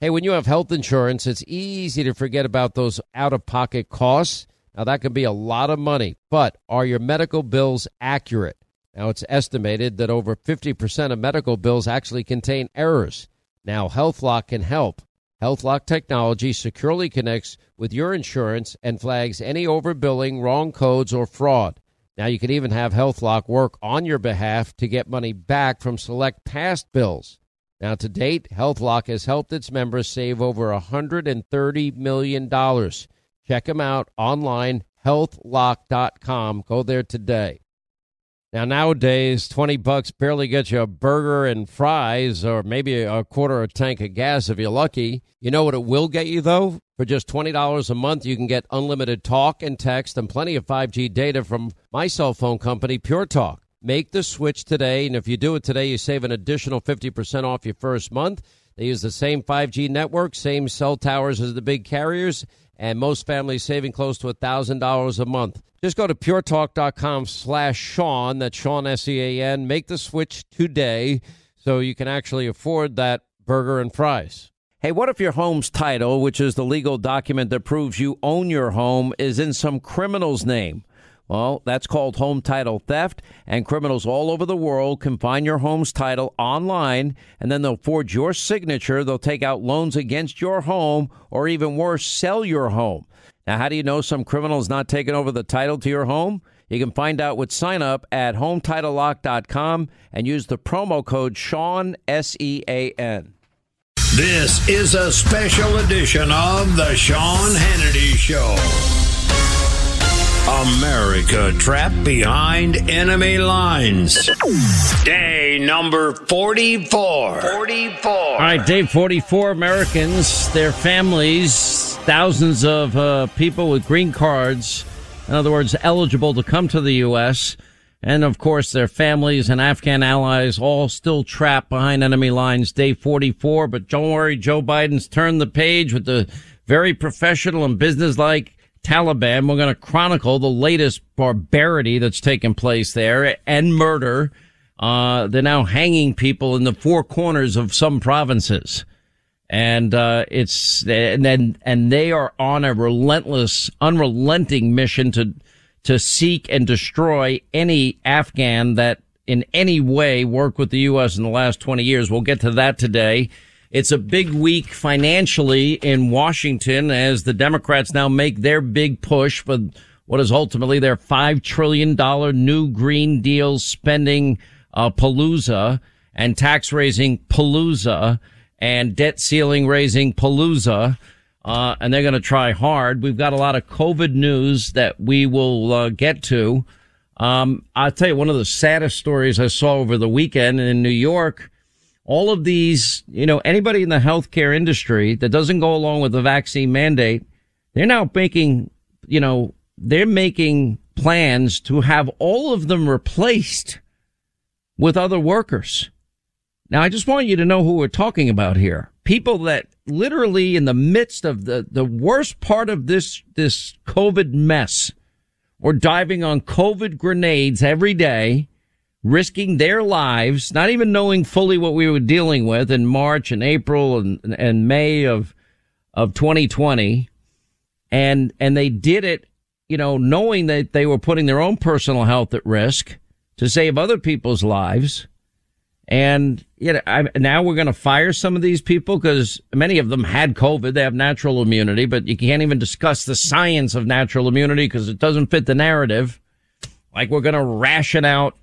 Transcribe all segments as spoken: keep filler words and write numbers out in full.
Hey, when you have health insurance, it's easy to forget about those out-of-pocket costs. Now, that can be a lot of money, but are your medical bills accurate? Now, it's estimated that over fifty percent of medical bills actually contain errors. Now, HealthLock can help. HealthLock technology securely connects with your insurance and flags any overbilling, wrong codes, or fraud. Now, you can even have HealthLock work on your behalf to get money back from select past bills. Now, to date, HealthLock has helped its members save over one hundred thirty million dollars. Check them out online, health lock dot com. Go there today. Now, nowadays, twenty bucks barely gets you a burger and fries or maybe a quarter of a tank of gas if you're lucky. You know what it will get you, though? For just twenty dollars a month, you can get unlimited talk and text and plenty of five G data from my cell phone company, Pure Talk. Make the switch today, and if you do it today, you save an additional fifty percent off your first month. They use the same five G network, same cell towers as the big carriers, and most families saving close to one thousand dollars a month. Just go to puretalk.com slash Sean, that's Sean, S E A N. Make the switch today so you can actually afford that burger and fries. Hey, what if your home's title, which is the legal document that proves you own your home, is in some criminal's name? Well, that's called home title theft, and criminals all over the world can find your home's title online, and then they'll forge your signature. They'll take out loans against your home, or even worse, sell your home. Now, how do you know some criminal is not taking over the title to your home? You can find out with sign up at home title lock dot com and use the promo code Sean, S E A N. This is a special edition of the Sean Hannity Show. America trapped behind enemy lines. Day number forty-four. forty-four. All right, day forty-four. Americans, their families, thousands of uh, people with green cards, in other words, eligible to come to the U S, and of course their families and Afghan allies all still trapped behind enemy lines. Day forty-four, but don't worry, Joe Biden's turned the page with the very professional and businesslike Taliban. We're going to chronicle the latest barbarity that's taken place there and murder. Uh, they're now hanging people in the four corners of some provinces. And, uh, it's, and then, and they are on a relentless, unrelenting mission to, to seek and destroy any Afghan that in any way worked with the U S in the last twenty years. We'll get to that today. It's a big week financially in Washington as the Democrats now make their big push for what is ultimately their five trillion dollars new Green Deal spending uh, palooza and tax raising palooza and debt ceiling raising palooza. Uh, and they're going to try hard. We've got a lot of COVID news that we will uh, get to. Um, I'll tell you one of the saddest stories I saw over the weekend in New York. All of these, you know, anybody in the healthcare industry that doesn't go along with the vaccine mandate, they're now making, you know, they're making plans to have all of them replaced with other workers. Now, I just want you to know who we're talking about here. People that literally in the midst of the, the worst part of this, this COVID mess were diving on COVID grenades every day, risking their lives, not even knowing fully what we were dealing with in March and April and, and May of, of twenty twenty. And, and they did it, you know, knowing that they were putting their own personal health at risk to save other people's lives. And, you know, I, now we're going to fire some of these people because many of them had COVID. They have natural immunity, but you can't even discuss the science of natural immunity because it doesn't fit the narrative. Like we're going to ration out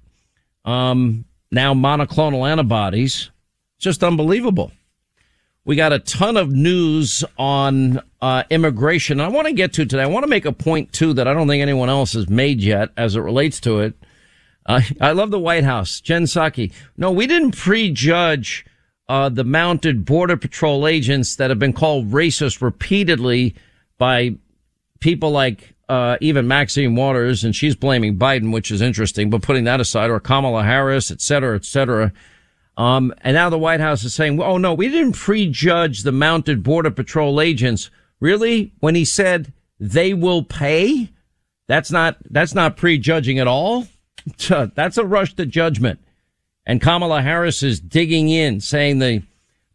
Um, now monoclonal antibodies. Just unbelievable. We got a ton of news on, uh, immigration. I want to get to today. I want to make a point too that I don't think anyone else has made yet as it relates to it. Uh, I love the White House. Jen Psaki. No, we didn't prejudge, uh, the mounted Border Patrol agents that have been called racist repeatedly by people like Uh, even Maxine Waters, and she's blaming Biden, which is interesting, but putting that aside, or Kamala Harris, et cetera, et cetera. Um, and now the White House is saying, oh, no, we didn't prejudge the mounted Border Patrol agents. Really? When he said they will pay? That's not, that's not prejudging at all. That's a rush to judgment. And Kamala Harris is digging in, saying the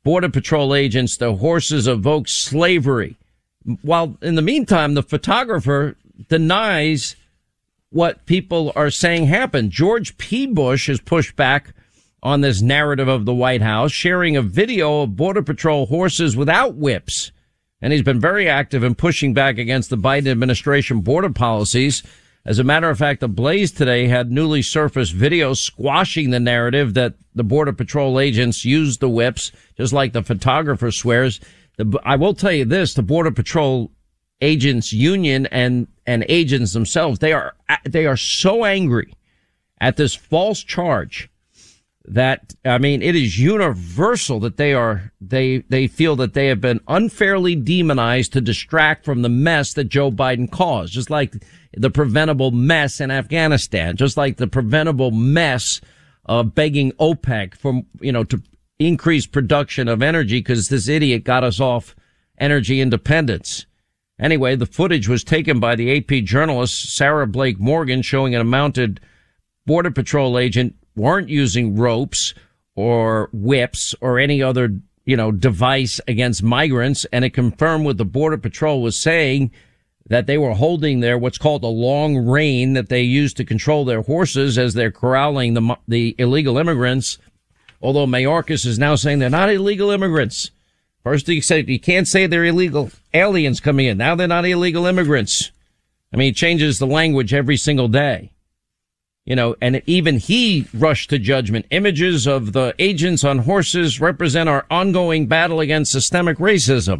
Border Patrol agents, the horses evoke slavery. While in the meantime, the photographer denies what people are saying happened. George P. Bush has pushed back on this narrative of the White House, sharing a video of Border Patrol horses without whips. And he's been very active in pushing back against the Biden administration border policies. As a matter of fact, the Blaze today had newly surfaced video squashing the narrative that the Border Patrol agents used the whips, just like the photographer swears. The, I will tell you this, the Border Patrol agents union and, and agents themselves, they are, they are so angry at this false charge that, I mean, it is universal that they are, they, they feel that they have been unfairly demonized to distract from the mess that Joe Biden caused, just like the preventable mess in Afghanistan, just like the preventable mess of begging OPEC for, you know, to increase production of energy because this idiot got us off energy independence. Anyway, the footage was taken by the A P journalist Sarah Blake Morgan, showing a mounted Border Patrol agent weren't using ropes or whips or any other, you know, device against migrants. And it confirmed what the Border Patrol was saying, that they were holding their what's called a long rein that they use to control their horses as they're corralling the the illegal immigrants. Although Mayorkas is now saying they're not illegal immigrants. First he said you can't say they're illegal aliens coming in. Now they're not illegal immigrants. I mean, he changes the language every single day. You know, and even he rushed to judgment. Images of the agents on horses represent our ongoing battle against systemic racism.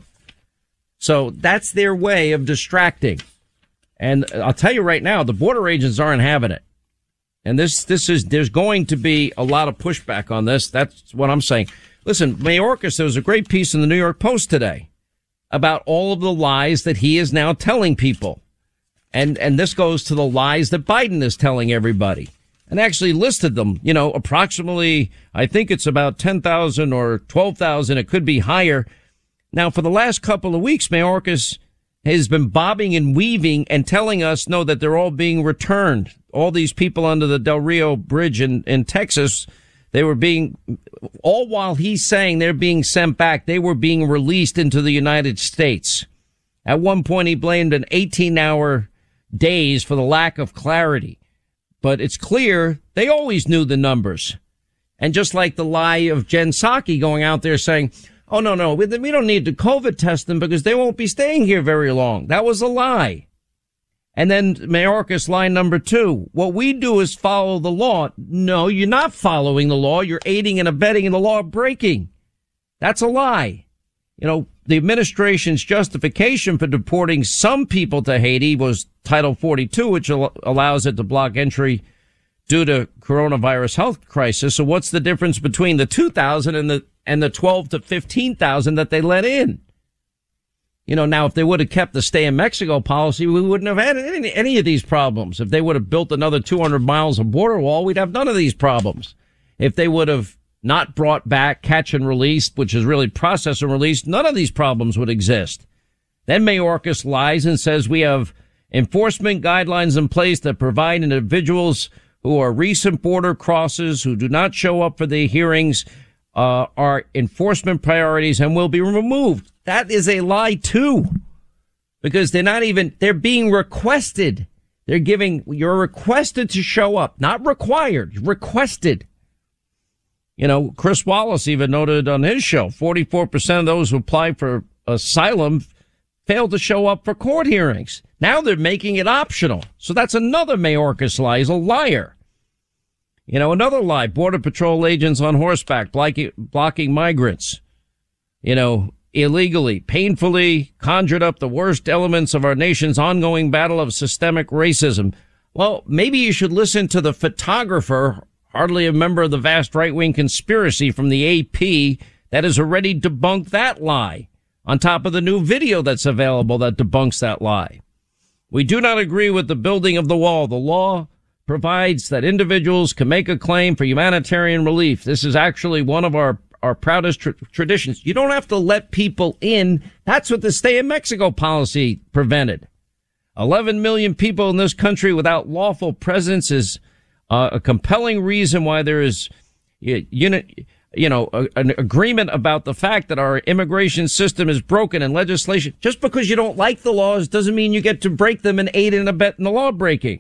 So that's their way of distracting. And I'll tell you right now, the border agents aren't having it. And this, this is, there's going to be a lot of pushback on this. That's what I'm saying. Listen, Mayorkas, there was a great piece in the New York Post today about all of the lies that he is now telling people. And, and this goes to the lies that Biden is telling everybody, and actually listed them, you know, approximately, I think it's about ten thousand or twelve thousand. It could be higher. Now, for the last couple of weeks, Mayorkas has been bobbing and weaving and telling us, no, that they're all being returned. All these people under the Del Rio Bridge in, in Texas, they were being, all while he's saying they're being sent back, they were being released into the United States. At one point, he blamed an eighteen hour days for the lack of clarity. But it's clear they always knew the numbers. And just like the lie of Jen Psaki going out there saying, oh, no, no, we don't need to COVID test them because they won't be staying here very long. That was a lie. And then Mayorkas line number two, what we do is follow the law. No, you're not following the law. You're aiding and abetting in the law breaking. That's a lie. You know, the administration's justification for deporting some people to Haiti was Title forty-two, which al- allows it to block entry due to coronavirus health crisis. So what's the difference between the two thousand and the and the twelve to fifteen thousand that they let in? You know, now, if they would have kept the stay in Mexico policy, we wouldn't have had any, any of these problems. If they would have built another two hundred miles of border wall, we'd have none of these problems. If they would have not brought back catch and release, which is really process and release, none of these problems would exist. Then Mayorkas lies and says we have enforcement guidelines in place that provide individuals who are recent border crossers who do not show up for the hearings uh, are enforcement priorities and will be removed. That is a lie too, because they're not even, they're being requested. They're giving, you're requested to show up, not required, requested. You know, Chris Wallace even noted on his show, forty-four percent of those who applied for asylum failed to show up for court hearings. Now they're making it optional. So that's another Mayorkas lie. He's a liar. You know, another lie, Border Patrol agents on horseback blocking, blocking migrants, you know, illegally, painfully conjured up the worst elements of our nation's ongoing battle of systemic racism. Well, maybe you should listen to the photographer, hardly a member of the vast right-wing conspiracy from the A P, that has already debunked that lie, on top of the new video that's available that debunks that lie. We do not agree with the building of the wall. The law provides that individuals can make a claim for humanitarian relief. This is actually one of our, our proudest tra- traditions. You don't have to let people in. That's what the stay in Mexico policy prevented. eleven million people in this country without lawful presence is uh, a compelling reason why there is unit. you know, a, an agreement about the fact that our immigration system is broken and legislation. Just because you don't like the laws doesn't mean you get to break them and aid and abet in the law breaking.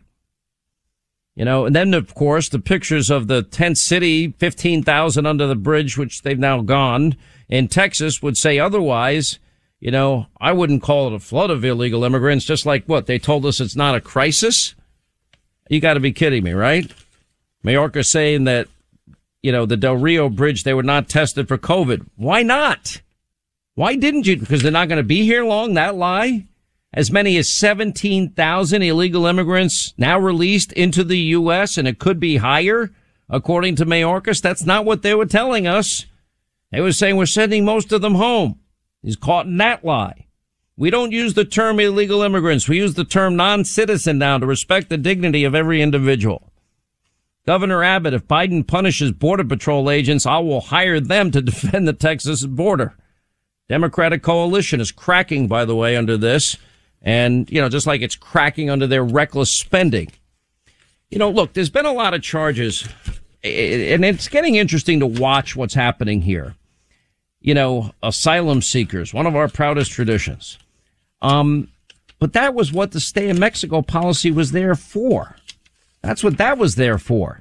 You know, and then, of course, the pictures of the tent city, fifteen thousand under the bridge, which they've now gone, in Texas would say otherwise. You know, I wouldn't call it a flood of illegal immigrants, just like what? They told us it's not a crisis? You got to be kidding me, right? Mayorkas saying that, you know, the Del Rio Bridge, they were not tested for COVID. Why not? Why didn't you? Because they're not going to be here long, that lie? As many as seventeen thousand illegal immigrants now released into the U S, and it could be higher, according to Mayorkas. That's not what they were telling us. They were saying we're sending most of them home. He's caught in that lie. We don't use the term illegal immigrants. We use the term non-citizen now to respect the dignity of every individual. Governor Abbott, if Biden punishes Border Patrol agents, I will hire them to defend the Texas border. Democratic coalition is cracking, by the way, under this. And, you know, just like it's cracking under their reckless spending. You know, look, there's been a lot of charges, and it's getting interesting to watch what's happening here. You know, asylum seekers, one of our proudest traditions. Um, but that was what the Stay in Mexico policy was there for. That's what that was there for.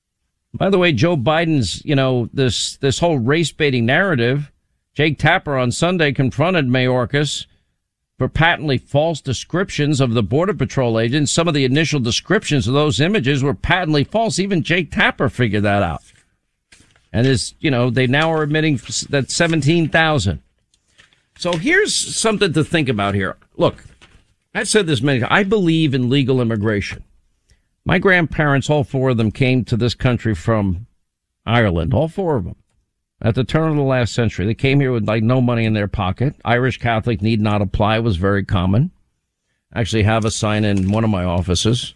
By the way, Joe Biden's, you know, this, this whole race baiting narrative, Jake Tapper on Sunday confronted Mayorkas for patently false descriptions of the Border Patrol agents. Some of the initial descriptions of those images were patently false. Even Jake Tapper figured that out. And is, you know, they now are admitting that seventeen thousand. So here's something to think about here. Look, I've said this many times. I believe in legal immigration. My grandparents, all four of them, came to this country from Ireland. All four of them. At the turn of the last century, they came here with like no money in their pocket. Irish Catholic need not apply was very common. I actually have a sign in one of my offices.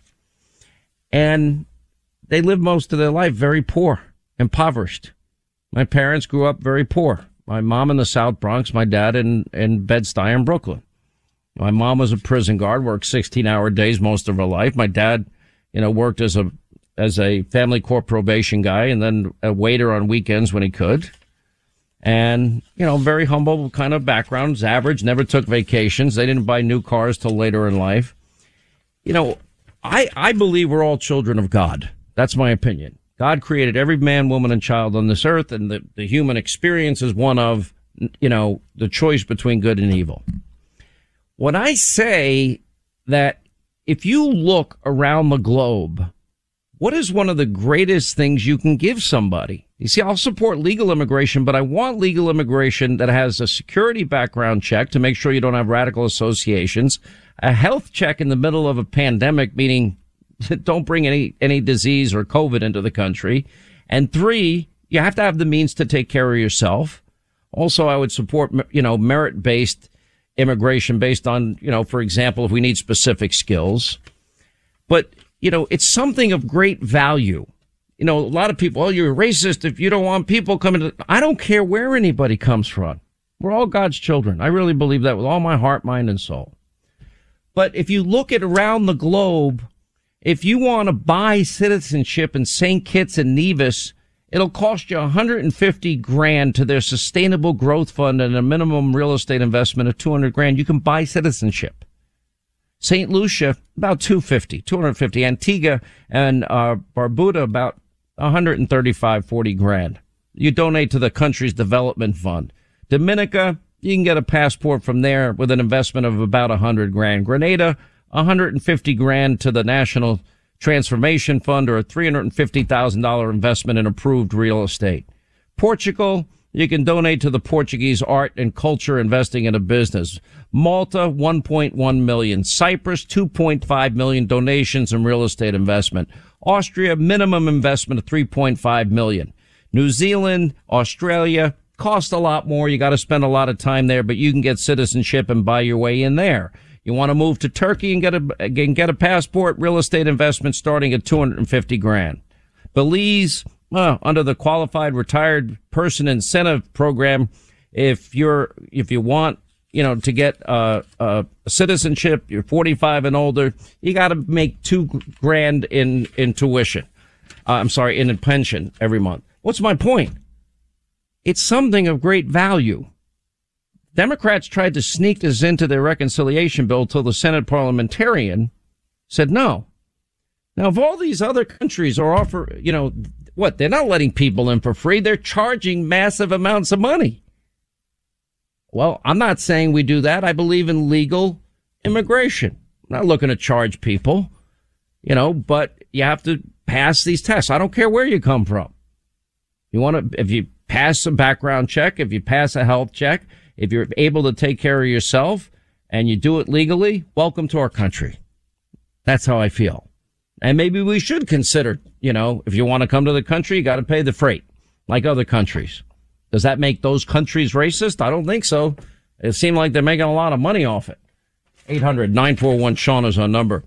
And they lived most of their life very poor, impoverished. My parents grew up very poor. My mom in the South Bronx, my dad in, in Bed-Stuy in Brooklyn. My mom was a prison guard, worked sixteen hour days most of her life. My dad, you know, worked as a as a family court probation guy and then a waiter on weekends when he could. And, you know, very humble kind of backgrounds, average, never took vacations. They didn't buy new cars till later in life. You know, I, I believe we're all children of God. That's my opinion. God created every man, woman, and child on this earth, and the, the human experience is one of, you know, the choice between good and evil. When I say that if you look around the globe, what is one of the greatest things you can give somebody? You see, I'll support legal immigration, but I want legal immigration that has a security background check to make sure you don't have radical associations, a health check in the middle of a pandemic, meaning don't bring any, any disease or COVID into the country. And three, you have to have the means to take care of yourself. Also, I would support, you know, merit-based immigration based on, you know, for example, if we need specific skills. But you know, it's something of great value. You know, a lot of people, oh, you're a racist if you don't want people coming to, I don't care where anybody comes from. We're all God's children. I really believe that with all my heart, mind, and soul. But if you look at around the globe, if you want to buy citizenship in Saint Kitts and Nevis, it'll cost you one hundred fifty grand to their sustainable growth fund and a minimum real estate investment of two hundred grand. You can buy citizenship. Saint Lucia, about two hundred fifty, two hundred fifty. Antigua and uh, Barbuda, about one hundred thirty-five, forty grand. You donate to the country's development fund. Dominica, you can get a passport from there with an investment of about one hundred grand. Grenada, one hundred fifty grand to the National Transformation Fund, or a three hundred fifty thousand dollars investment in approved real estate. Portugal, you can donate to the Portuguese art and culture investing in a business. Malta, one point one million. Cyprus, two point five million donations and real estate investment. Austria, minimum investment of three point five million. New Zealand, Australia, cost a lot more. You got to spend a lot of time there, but you can get citizenship and buy your way in there. You want to move to Turkey and get a, and get a passport, real estate investment starting at two hundred fifty grand. Belize, well, under the qualified retired person incentive program, if you're, if you want, you know, to get, uh, uh, citizenship, you're forty-five and older, you got to make two grand in, in tuition. Uh, I'm sorry, in a pension every month. What's my point? it's something of great value. Democrats tried to sneak this into their reconciliation bill till the Senate parliamentarian said no. Now, if all these other countries are offer, you know, what, they're not letting people in for free. They're charging massive amounts of money. Well, I'm not saying we do that. I believe in legal immigration. I'm not looking to charge people, you know, but you have to pass these tests. I don't care where you come from. You want to, if you pass a background check, if you pass a health check, if you're able to take care of yourself and you do it legally, welcome to our country. That's how I feel. And maybe we should consider, you know, if you want to come to the country, you got to pay the freight like other countries. Does that make those countries racist? I don't think so. It seemed like they're making a lot of money off it. eight hundred nine four one Sean is our number.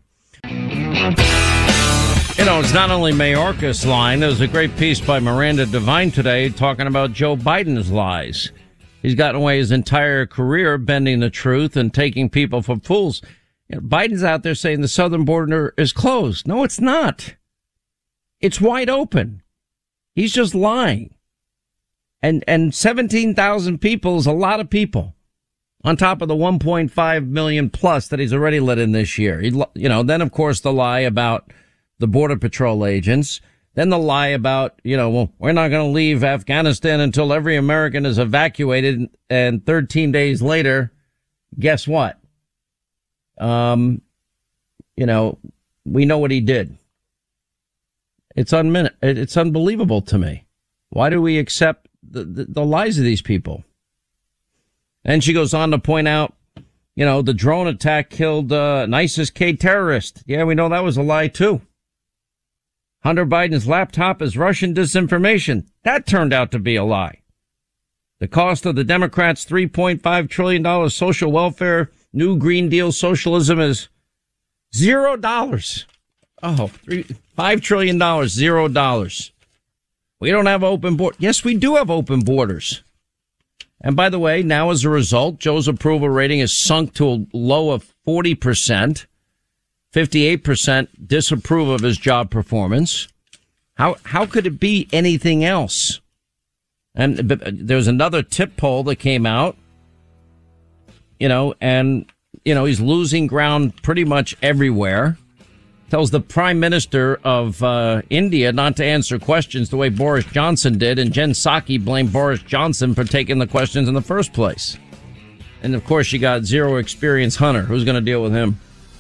You know, it's not only Mayorkas lying. There was a great piece by Miranda Devine today talking about Joe Biden's lies. He's gotten away his entire career bending the truth and taking people for fools. You know, Biden's out there saying the southern border is closed. No, it's not. It's wide open. He's just lying. And and seventeen thousand people is a lot of people on top of the one point five million plus that he's already let in this year. He, you know, then, of course, the lie about the Border Patrol agents. Then the lie about, you know, well, we're not going to leave Afghanistan until every American is evacuated. And thirteen days later, guess what? Um, you know, we know what he did. It's unmin- It's unbelievable to me. Why do we accept the, the, the lies of these people? And she goes on to point out, you know, the drone attack killed uh, an ISIS-K terrorist. Yeah, we know that was a lie, too. Hunter Biden's laptop is Russian disinformation. That turned out to be a lie. The cost of the Democrats' three point five trillion dollars social welfare, new Green Deal socialism is zero dollars. Oh, three, five trillion dollars, zero dollars. We don't have open borders. Yes, we do have open borders. And by the way, now as a result, Joe's approval rating is sunk to a low of forty percent. fifty-eight percent disapprove of his job performance. How how could it be anything else? And there's another tip poll that came out, you know, and, you know, he's losing ground pretty much everywhere. Tells the prime minister of uh, India not to answer questions the way Boris Johnson did. And Jen Psaki blamed Boris Johnson for taking the questions in the first place. And, of course, you got zero experience Hunter. Who's going to deal with him?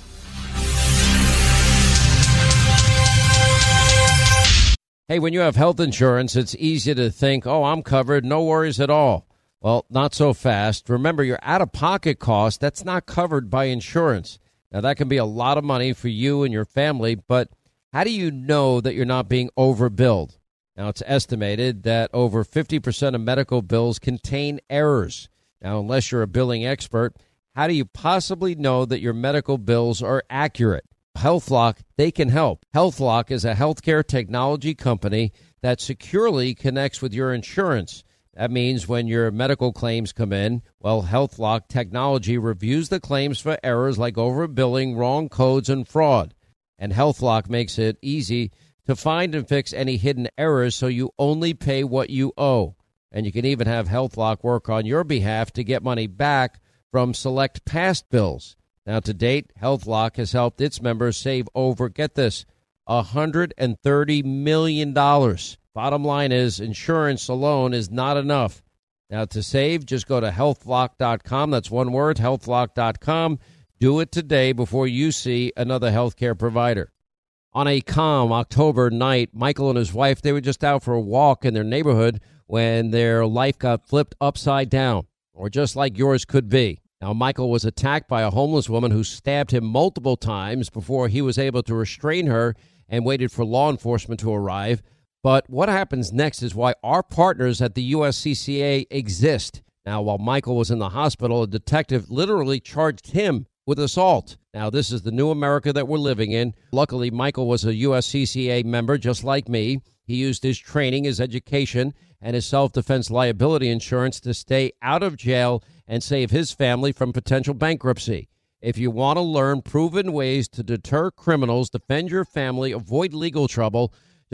Hey, when you have health insurance, it's easy to think, oh, I'm covered, no worries at all. Well, not so fast. Remember, your out-of-pocket cost, that's not covered by insurance. Now, that can be a lot of money for you and your family, but how do you know that you're not being overbilled? Now, it's estimated that over fifty percent of medical bills contain errors. Now, unless you're a billing expert, how do you possibly know that your medical bills are accurate? HealthLock, they can help. HealthLock is a healthcare technology company that securely connects with your insurance. That means when your medical claims come in, well, HealthLock technology reviews the claims for errors like overbilling, wrong codes, and fraud. And HealthLock makes it easy to find and fix any hidden errors so you only pay what you owe. And you can even have HealthLock work on your behalf to get money back from select past bills. Now, to date, HealthLock has helped its members save over, get this, one hundred thirty million dollars. Bottom line is, insurance alone is not enough. Now, to save, just go to health lock dot com. That's one word, health lock dot com. Do it today before you see another healthcare provider. On a calm October night, Michael and his wife, they were just out for a walk in their neighborhood when their life got flipped upside down, or just like yours could be. Now, Michael was attacked by a homeless woman who stabbed him multiple times before he was able to restrain her and waited for law enforcement to arrive. But what happens next is why our partners at the U S C C A exist. Now, while Michael was in the hospital, a detective literally charged him with assault. Now, this is the new America that we're living in. Luckily, Michael was a U S C C A member just like me. He used his training, his education, and his self-defense liability insurance to stay out of jail and save his family from potential bankruptcy. If you want to learn proven ways to deter criminals, defend your family, avoid legal trouble,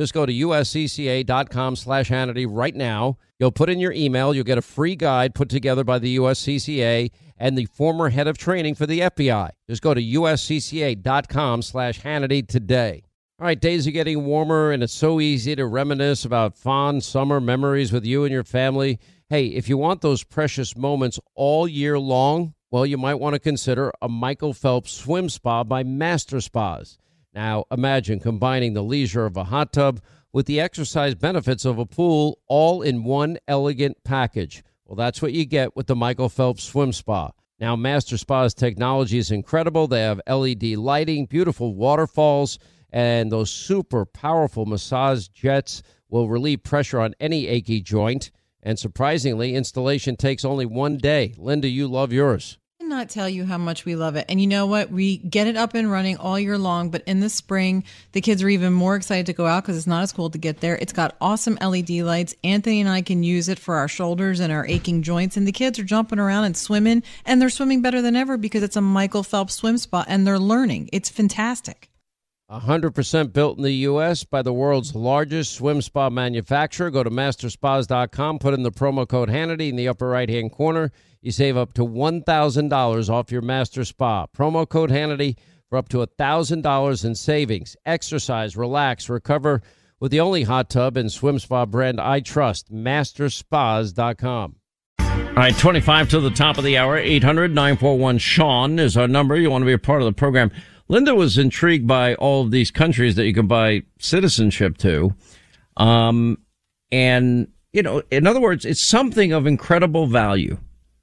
Just go to uscca.com slash Hannity right now. You'll put in your email. You'll get a free guide put together by the U S C C A and the former head of training for the F B I. Just go to uscca.com slash Hannity today. All right, days are getting warmer, and it's so easy to reminisce about fond summer memories with you and your family. Hey, if you want those precious moments all year long, well, you might want to consider a Michael Phelps swim spa by Master Spas. Now, imagine combining the leisure of a hot tub with the exercise benefits of a pool all in one elegant package. Well, that's what you get with the Michael Phelps Swim Spa. Now, Master Spa's technology is incredible. They have L E D lighting, beautiful waterfalls, and those super powerful massage jets will relieve pressure on any achy joint. And surprisingly, installation takes only one day. Linda, you love yours. Not tell you how much we love it. And you know what? We get it up and running all year long, but in the spring, the kids are even more excited to go out because it's not as cold to get there. It's got awesome L E D lights. Anthony and I can use it for our shoulders and our aching joints, and the kids are jumping around and swimming, and they're swimming better than ever because it's a Michael Phelps swim spa, and they're learning. It's fantastic. one hundred percent built in the U S by the world's largest swim spa manufacturer. Go to master spas dot com, put in the promo code Hannity in the upper right-hand corner. You save up to one thousand dollars off your Master Spa. Promo code Hannity for up to one thousand dollars in savings. Exercise, relax, recover with the only hot tub and swim spa brand I trust, master spas dot com. All right, twenty-five to the top of the hour. eight hundred nine four one Sean is our number. You want to be a part of the program. Linda was intrigued by all of these countries that you can buy citizenship to. Um, and, you know, in other words, it's something of incredible value.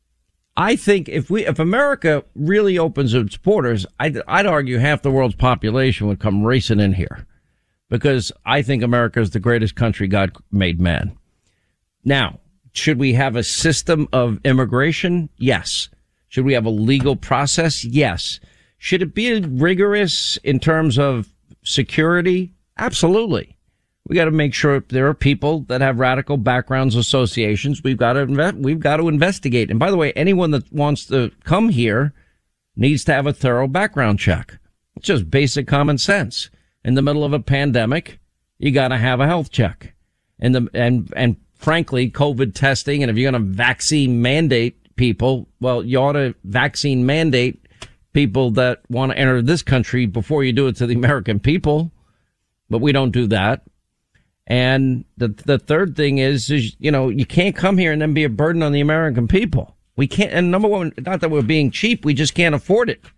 I think if we, if America really opens its borders, I'd, I'd argue half the world's population would come racing in here, because I think America is the greatest country God made man. Now, should we have a system of immigration? Yes. Should we have a legal process? Yes. Should it be rigorous in terms of security? Absolutely. We got to make sure there are people that have radical backgrounds, associations. We've got to invest, we've got to investigate. And by the way, anyone that wants to come here needs to have a thorough background check. It's just basic common sense. In the middle of a pandemic, you got to have a health check. And the and and frankly, COVID testing. And if you're going to vaccine mandate people, well, you ought to vaccine mandate people that want to enter this country before you do it to the American people. But we don't do that. And the the third thing is, is, you know, you can't come here and then be a burden on the American people. We can't. And number one, not that we're being cheap, we just can't afford it.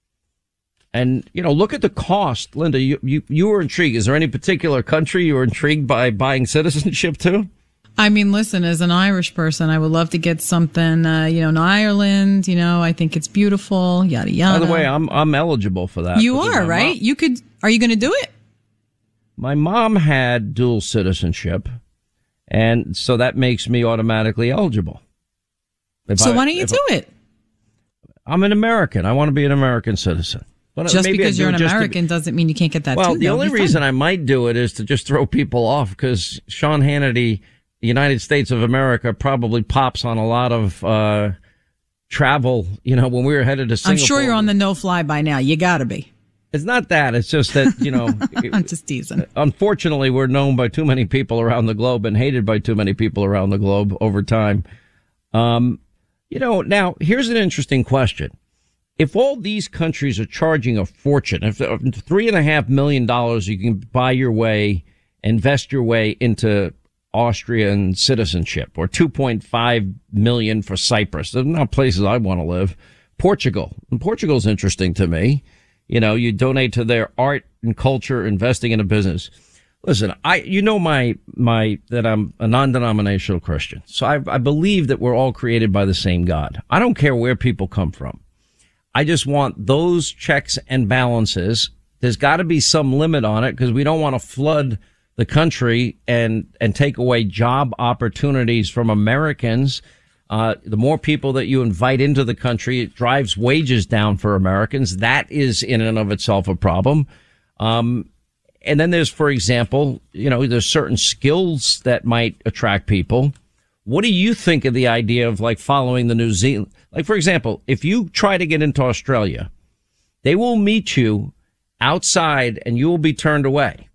And, you know, look at the cost. Linda, you, you, you were intrigued. Is there any particular country you were intrigued by buying citizenship to? I mean, listen, as an Irish person, I would love to get something, uh, you know, in Ireland. You know, I think it's beautiful, yada, yada. By the way, I'm I'm eligible for that. You are, right? Mom, you could. Are you going to do it? My mom had dual citizenship, and so that makes me automatically eligible. If so I, why don't you do I, it? I'm an American. I want to be an American citizen. But just because you're an American be, doesn't mean you can't get that well, too. The only reason I might do it is to just throw people off, because Sean Hannity, the United States of America, probably pops on a lot of uh travel. You know, when we were headed to Singapore. I'm sure you're on the no-fly by now. You got to be. It's not that. It's just that, you know. I'm just teasing. Unfortunately, we're known by too many people around the globe and hated by too many people around the globe over time. Um, you know, now, here's an interesting question. If all these countries are charging a fortune, if three and a half million dollars you can buy your way, invest your way into Austrian citizenship, or two point five million for Cyprus. They're not places I want to live. Portugal. And Portugal's interesting to me. You know, you donate to their art and culture, investing in a business. Listen, I, you know, my, my, that I'm a non-denominational Christian. So I, I believe that we're all created by the same God. I don't care where people come from. I just want those checks and balances. There's got to be some limit on it, because we don't want to flood the country and, and take away job opportunities from Americans. Uh, the more people that you invite into the country, it drives wages down for Americans. That is in and of itself a problem. Um, and then there's, for example, you know, there's certain skills that might attract people. What do you think of the idea of, like, following the New Zealand? Like, for example, if you try to get into Australia, they will meet you outside and you will be turned away.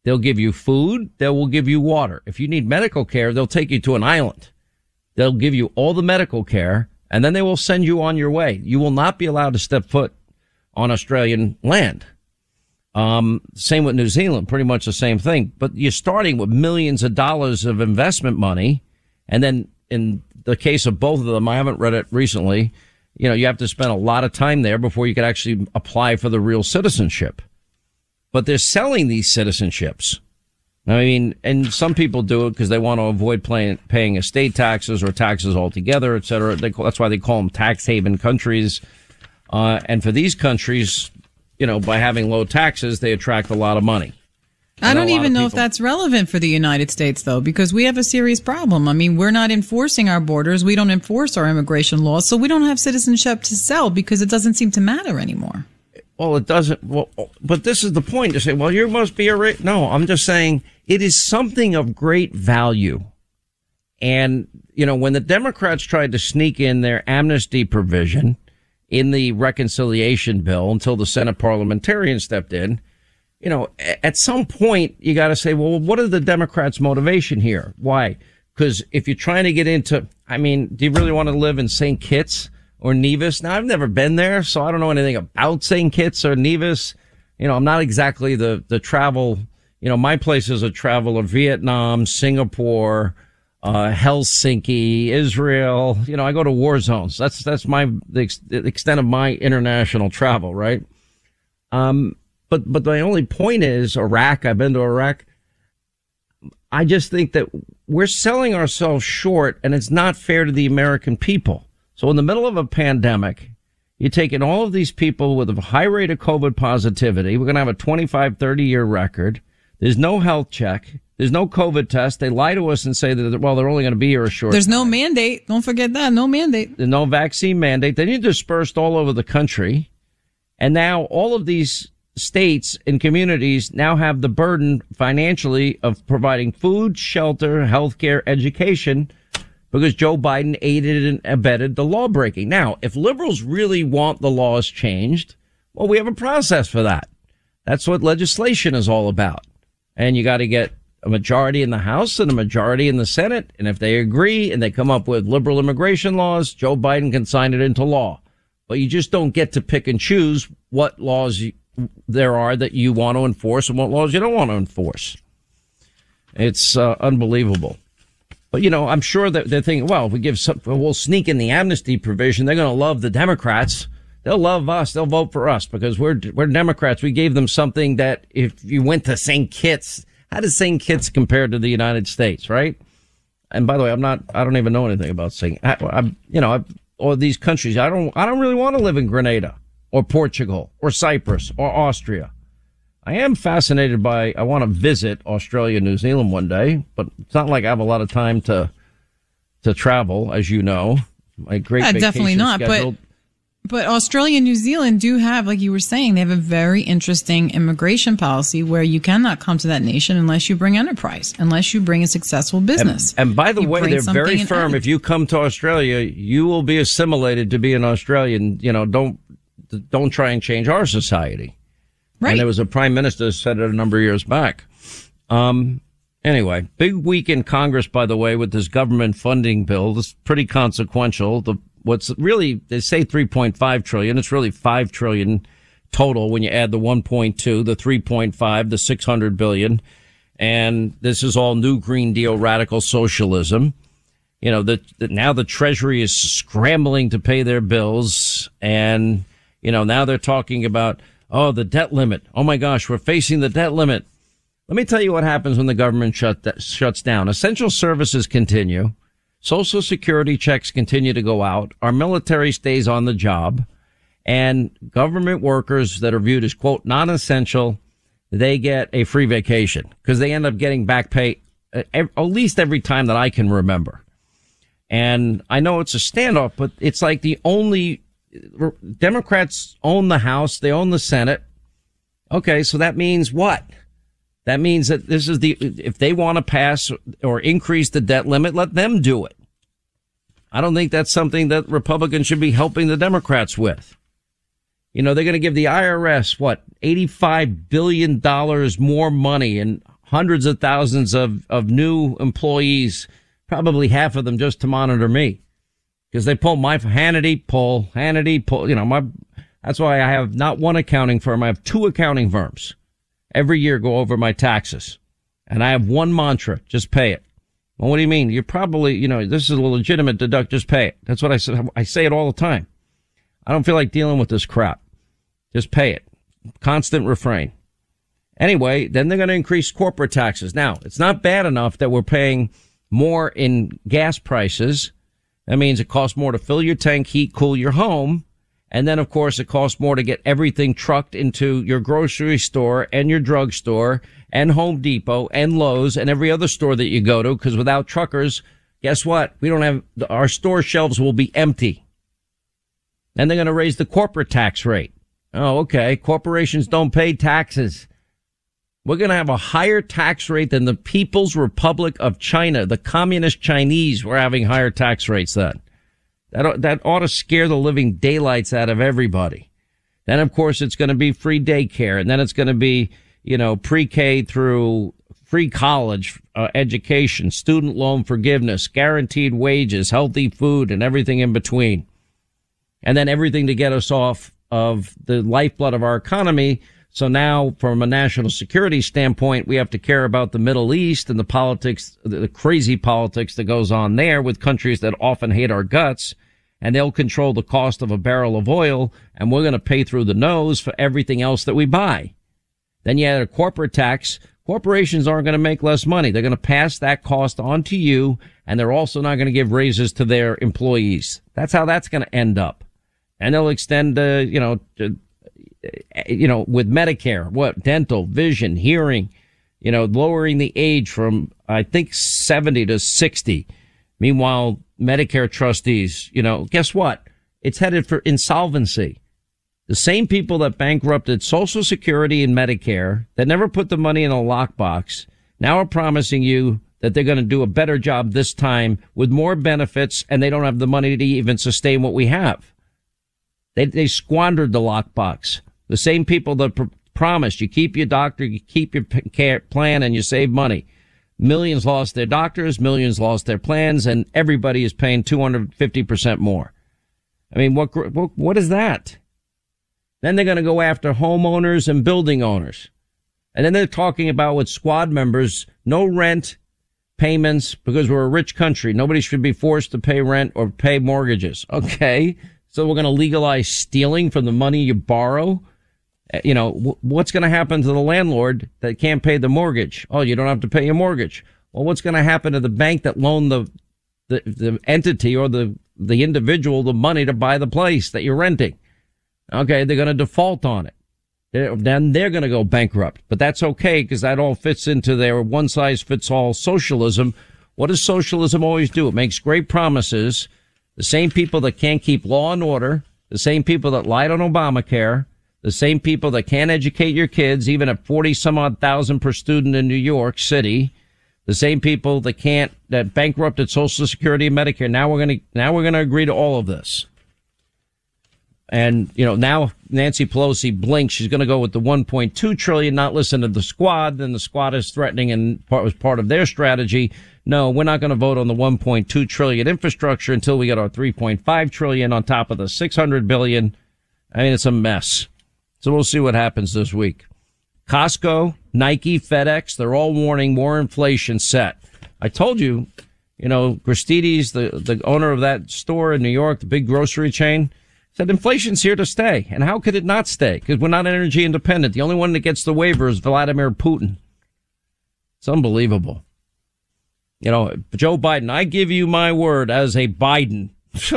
They'll give you food. They will give you water. If you need medical care, they'll take you to an island. They'll give you all the medical care, and then they will send you on your way. You will not be allowed to step foot on Australian land. Um, same with New Zealand, pretty much the same thing. But you're starting with millions of dollars of investment money. And then in the case of both of them, I haven't read it recently, you know, you have to spend a lot of time there before you can actually apply for the real citizenship. But they're selling these citizenships. I mean, and some people do it because they want to avoid paying, paying estate taxes or taxes altogether, et cetera. They, that's why they call them tax haven countries. Uh, and for these countries, you know, by having low taxes, they attract a lot of money. I don't even know if that's relevant for the United States, though, because we have a serious problem. I mean, we're not enforcing our borders. We don't enforce our immigration laws. So we don't have citizenship to sell because it doesn't seem to matter anymore. Well, it doesn't. Well, but this is the point to say, well, you must be a rich. No, I'm just saying it is something of great value. And, you know, when the Democrats tried to sneak in their amnesty provision in the reconciliation bill until the Senate parliamentarians stepped in, you know, at some point you got to say, well, what are the Democrats' motivation here? Why? Because if you're trying to get into, I mean, do you really want to live in Saint Kitts or Nevis? Now, I've never been there, so I don't know anything about Saint Kitts or Nevis. You know, I'm not exactly the, the travel, you know, my places of travel are Vietnam, Singapore, uh, Helsinki, Israel. You know, I go to war zones. That's, that's my, the, ex- the extent of my international travel, right? Um, but, but my only point is Iraq. I've been to Iraq. I just think that we're selling ourselves short, and it's not fair to the American people. So in the middle of a pandemic, you're taking all of these people with a high rate of COVID positivity. We're going to have a twenty-five, thirty year record. There's no health check. There's no COVID test. They lie to us and say that, well, they're only going to be here a short There's time. no mandate. Don't forget that. No mandate. There's no vaccine mandate. Then you're dispersed all over the country. And now all of these states and communities now have the burden financially of providing food, shelter, healthcare, education, because Joe Biden aided and abetted the law breaking. Now, if liberals really want the laws changed, well, we have a process for that. That's what legislation is all about. And you got to get a majority in the House and a majority in the Senate. And if they agree and they come up with liberal immigration laws, Joe Biden can sign it into law. But you just don't get to pick and choose what laws you, there are that you want to enforce and what laws you don't want to enforce. It's uh, unbelievable. But, you know, I'm sure that they're thinking, well, if we give some, we'll sneak in the amnesty provision. They're going to love the Democrats. They'll love us. They'll vote for us because we're, we're Democrats. We gave them something that if you went to Saint Kitts, how does Saint Kitts compare to the United States, right? And by the way, I'm not, I don't even know anything about Saint, I, I, you know, I, or these countries. I don't, I don't really want to live in Grenada or Portugal or Cyprus or Austria. I am fascinated by, I want to visit Australia, New Zealand one day, but it's not like I have a lot of time to, to travel, as you know. My great yeah, vacation definitely not, scheduled. but But Australia and New Zealand do have, like you were saying, they have a very interesting immigration policy where you cannot come to that nation unless you bring enterprise, unless you bring a successful business. And, and by the You way, bring they're very something firm. and- If you come to Australia, you will be assimilated to be an Australian. You know, don't don't try and change our society. Right. And there was a prime minister who said it a number of years back. Um. Anyway, big week in Congress, by the way, with this government funding bill. This is pretty consequential. The What's really, they say three point five trillion. It's really five trillion total when you add the one point two, the three point five, the six hundred billion. And this is all new Green Deal radical socialism. You know, that now the Treasury is scrambling to pay their bills. And, you know, now they're talking about, oh, the debt limit. Oh my gosh, we're facing the debt limit. Let me tell you what happens when the government shut that, shuts down. Essential services continue. Social Security checks continue to go out. Our military stays on the job. And government workers that are viewed as, quote, non-essential, they get a free vacation because they end up getting back pay at, at least every time that I can remember. And I know it's a standoff, but it's like the only Democrats own the House. They own the Senate. Okay, so that means what? That means that this is the, if they want to pass or increase the debt limit, let them do it. I don't think that's something that Republicans should be helping the Democrats with. You know, they're going to give the I R S, what, eighty-five billion dollars more money and hundreds of thousands of, of new employees, probably half of them just to monitor me. Because they pull my Hannity, pull, Hannity, pull, you know, my, that's why I have not one accounting firm. I have two accounting firms. Every year go over my taxes. And I have one mantra, just pay it. Well, what do you mean? You're probably, you know, this is a legitimate deduct, just pay it. That's what I say. I say it all the time. I don't feel like dealing with this crap. Just pay it. Constant refrain. Anyway, then they're going to increase corporate taxes. Now, it's not bad enough that we're paying more in gas prices. That means it costs more to fill your tank, heat, cool your home. And then, of course, it costs more to get everything trucked into your grocery store and your drugstore and Home Depot and Lowe's and every other store that you go to. Because without truckers, guess what? We don't have, our store shelves will be empty. And they're going to raise the corporate tax rate. Oh, okay. Corporations don't pay taxes. We're going to have a higher tax rate than the People's Republic of China. The communist Chinese were having higher tax rates then. That, that ought to scare the living daylights out of everybody. Then, of course, it's going to be free daycare. And then it's going to be, you know, pre-K through free college uh, education, student loan forgiveness, guaranteed wages, healthy food, and everything in between. And then everything to get us off of the lifeblood of our economy. So now, from a national security standpoint, we have to care about the Middle East and the politics, the crazy politics that goes on there with countries that often hate our guts. And they'll control the cost of a barrel of oil, and we're going to pay through the nose for everything else that we buy. Then you add a corporate tax. Corporations aren't going to make less money. They're going to pass that cost on to you, and they're also not going to give raises to their employees. That's how that's going to end up. And they'll extend, uh, you know, uh, you know, with Medicare, what, dental, vision, hearing, you know, lowering the age from, I think, seventy to sixty. Meanwhile, Medicare trustees, you know, guess what? It's headed for insolvency. The same people that bankrupted Social Security and Medicare, that never put the money in a lockbox, now are promising you that they're going to do a better job this time with more benefits, and they don't have the money to even sustain what we have. They, they squandered the lockbox. The same people that pr- promised you keep your doctor, you keep your p- care plan, and you save money. Millions lost their doctors, millions lost their plans, and everybody is paying two hundred fifty percent more. I mean, what, what, what is that? Then they're going to go after homeowners and building owners. And then they're talking about with squad members, no rent payments because we're a rich country. Nobody should be forced to pay rent or pay mortgages. Okay. So we're going to legalize stealing from the money you borrow. You know, w- what's going to happen to the landlord that can't pay the mortgage? Oh, you don't have to pay your mortgage. Well, what's going to happen to the bank that loaned the, the, the entity or the, the individual the money to buy the place that you're renting? Okay. They're going to default on it. They're, then they're going to go bankrupt, but that's okay because that all fits into their one size fits all socialism. What does socialism always do? It makes great promises. The same people that can't keep law and order, the same people that lied on Obamacare, the same people that can't educate your kids, even at forty some odd thousand per student in New York City, the same people that can't, that bankrupted Social Security and Medicare. Now we're going to, now we're going to agree to all of this. And, you know, now Nancy Pelosi blinks. She's going to go with the one point two trillion, not listen to the squad. Then the squad is threatening and part was part of their strategy. No, we're not going to vote on the one point two trillion infrastructure until we get our three point five trillion on top of the six hundred billion. I mean, it's a mess. So we'll see what happens this week. Costco, Nike, FedEx, they're all warning more inflation set. I told you, you know, Gristedes, the, the owner of that store in New York, the big grocery chain, said inflation's here to stay. And how could it not stay? Because we're not energy independent. The only one that gets the waiver is Vladimir Putin. It's unbelievable. You know, Joe Biden, I give you my word as a Biden.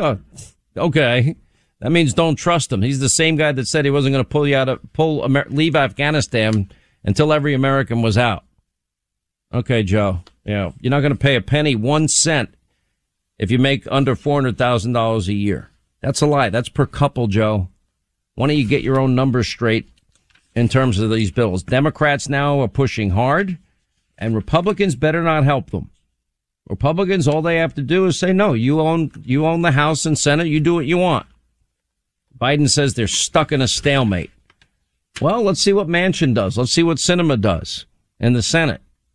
Okay. That means don't trust him. He's the same guy that said he wasn't going to pull you out of, pull, Amer- leave Afghanistan until every American was out. Okay, Joe. Yeah. You're not going to pay a penny, one cent if you make under four hundred thousand dollars a year. That's a lie. That's per couple, Joe. Why don't you get your own numbers straight in terms of these bills? Democrats now are pushing hard, and Republicans better not help them. Republicans, all they have to do is say, no, you own, you own the House and Senate. You do what you want. Biden says they're stuck in a stalemate. Well, let's see what Manchin does. Let's see what Sinema does in the Senate.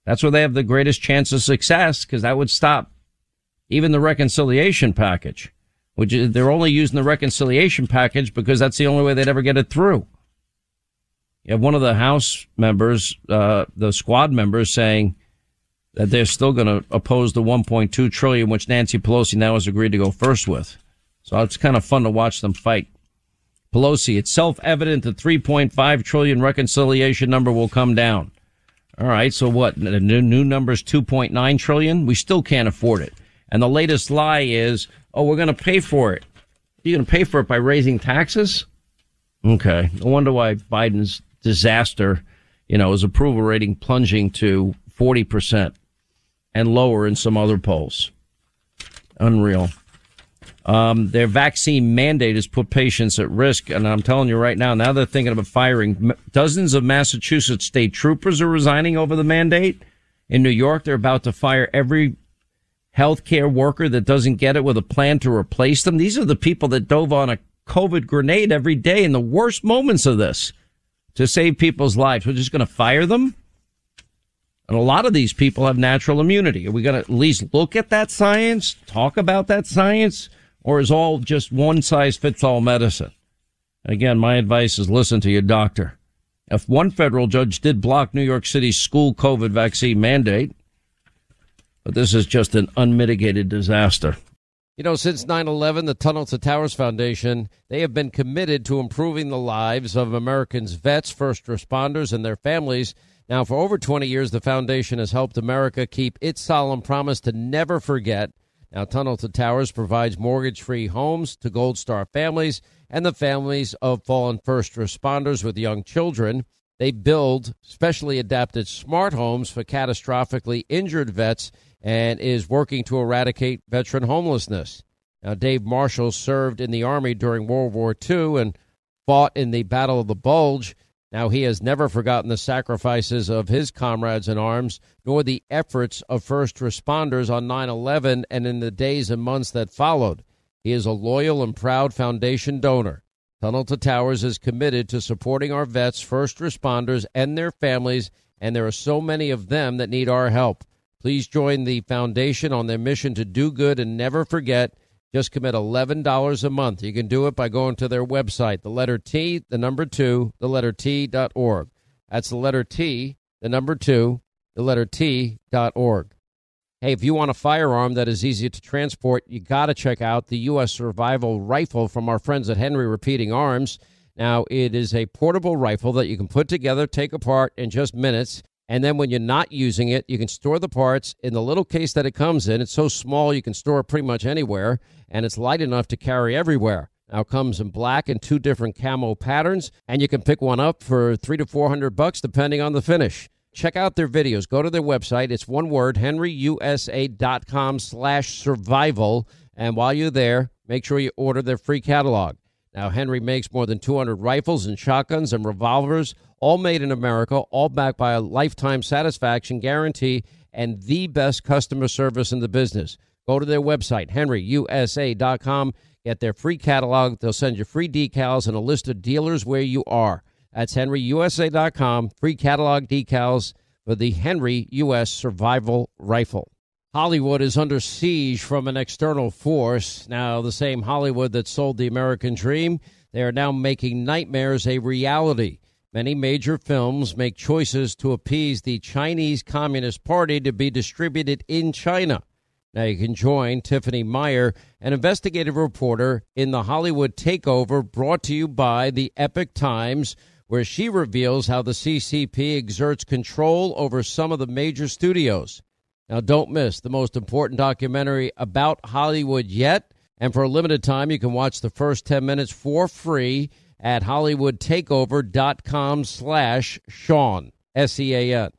That's where they have the greatest chance of success, because that would stop even the reconciliation package, which is, they're only using the reconciliation package because that's the only way they'd ever get it through. You have one of the House members, uh, the squad members, saying that they're still going to oppose the one point two trillion dollars, which Nancy Pelosi now has agreed to go first with. So it's kind of fun to watch them fight. Pelosi, it's self-evident the three point five trillion dollars reconciliation number will come down. All right, so what? The new, new number is two point nine trillion dollars? We still can't afford it. And the latest lie is, oh, we're going to pay for it. You're going to pay for it by raising taxes? Okay, no wonder why Biden's disaster, you know, his approval rating plunging to forty percent and lower in some other polls. Unreal. Um, their vaccine mandate has put patients at risk. And I'm telling you right now, now they're thinking about firing. Dozens of Massachusetts state troopers are resigning over the mandate. In New York, they're about to fire every healthcare worker that doesn't get it with a plan to replace them. These are the people that dove on a COVID grenade every day in the worst moments of this to save people's lives. We're just going to fire them? And a lot of these people have natural immunity. Are we going to at least look at that science, talk about that science, or is all just one-size-fits-all medicine? Again, my advice is listen to your doctor. If one federal judge did block New York City's school COVID vaccine mandate, but this is just an unmitigated disaster. You know, since nine eleven, the Tunnel to Towers Foundation, they have been committed to improving the lives of Americans' vets, first responders, and their families. Now, for over twenty years, the foundation has helped America keep its solemn promise to never forget. Now, Tunnel to Towers provides mortgage-free homes to Gold Star families and the families of fallen first responders with young children. They build specially adapted smart homes for catastrophically injured vets and is working to eradicate veteran homelessness. Now, Dave Marshall served in the Army during World War Two and fought in the Battle of the Bulge. Now, he has never forgotten the sacrifices of his comrades in arms, nor the efforts of first responders on nine eleven and in the days and months that followed. He is a loyal and proud foundation donor. Tunnel to Towers is committed to supporting our vets, first responders, and their families, and there are so many of them that need our help. Please join the foundation on their mission to do good and never forget. Just commit eleven dollars a month. You can do it by going to their website, the letter T, the number two, the letter T dot org. That's the letter T, the number two, the letter T dot org. Hey, if you want a firearm that is easy to transport, you got to check out the U S Survival Rifle from our friends at Henry Repeating Arms. Now, it is a portable rifle that you can put together, take apart in just minutes. And then when you're not using it, you can store the parts in the little case that it comes in. It's so small you can store it pretty much anywhere, and it's light enough to carry everywhere. Now, it comes in black and two different camo patterns, and you can pick one up for three to four hundred bucks, depending on the finish. Check out their videos. Go to their website. It's one word, henryusa.com slash survival. And while you're there, make sure you order their free catalog. Now, Henry makes more than two hundred rifles and shotguns and revolvers, all made in America, all backed by a lifetime satisfaction guarantee and the best customer service in the business. Go to their website, henry u s a dot com. Get their free catalog. They'll send you free decals and a list of dealers where you are. That's henry u s a dot com. Free catalog decals for the Henry U S Survival Rifle. Hollywood is under siege from an external force. Now, the same Hollywood that sold the American dream, they are now making nightmares a reality. Many major films make choices to appease the Chinese Communist Party to be distributed in China. Now, you can join Tiffany Meyer, an investigative reporter in the Hollywood Takeover, brought to you by the Epoch Times, where she reveals how the C C P exerts control over some of the major studios. Now, don't miss the most important documentary about Hollywood yet. And for a limited time, you can watch the first ten minutes for free at hollywoodtakeover.com slash Sean, S E A N.